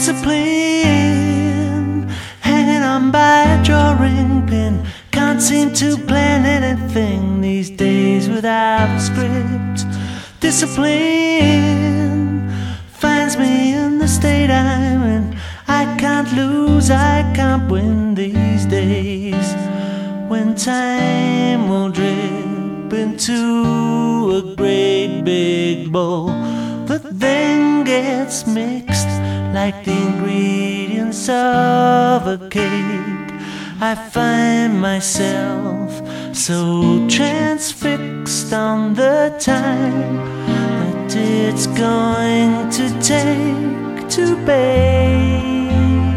Discipline, hanging on by a drawing pin. Can't seem to plan anything these days without a script. Discipline finds me in the state I'm in. I can't lose, I can't win these days. When time will drip into a great big bowl that then gets mixed like the ingredients of a cake, I find myself so transfixed on the time that it's going to take to bake.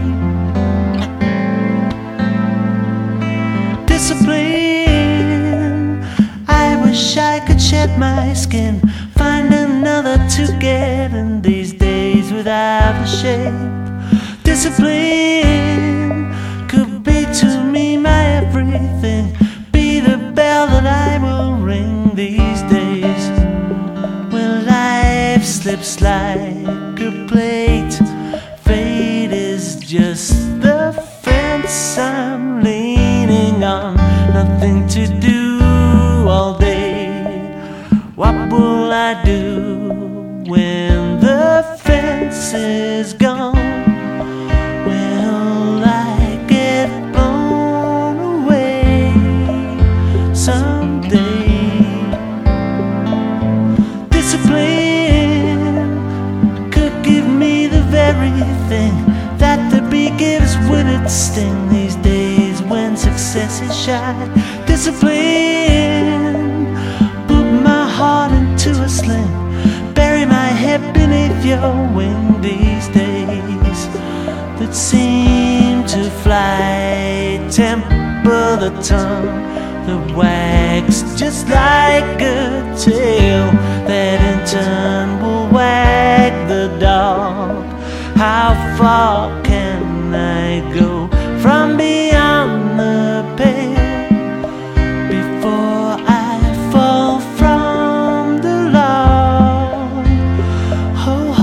Discipline, I wish I could shed my skin, find another to get in these days without a shape. Discipline could be to me my everything, be the bell that I will ring these days. When life slips like a plate, fate is just the fence I'm leaning on. Nothing to do all day. What will I do when the fence is gone? Will I get blown away someday? Discipline could give me the very thing that the bee gives with its sting these days when success is shy. Discipline, put my heart into a sling, bury my head beneath your wing these days that seem to fly. Temper the tongue that wags just like a tail that in turn will wag the dog. How far can I go from beyond the pale before I fall from the log? Oh,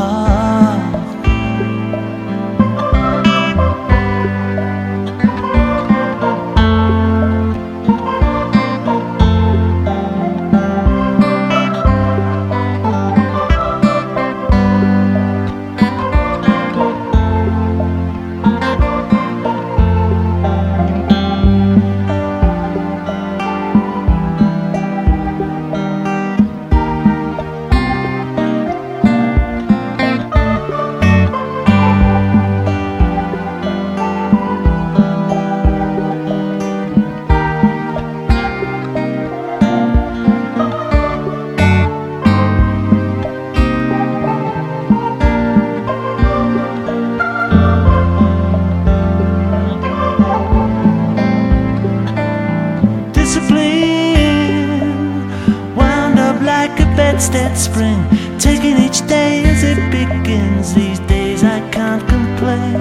bedstead spring, taking each day as it begins. These days I can't complain.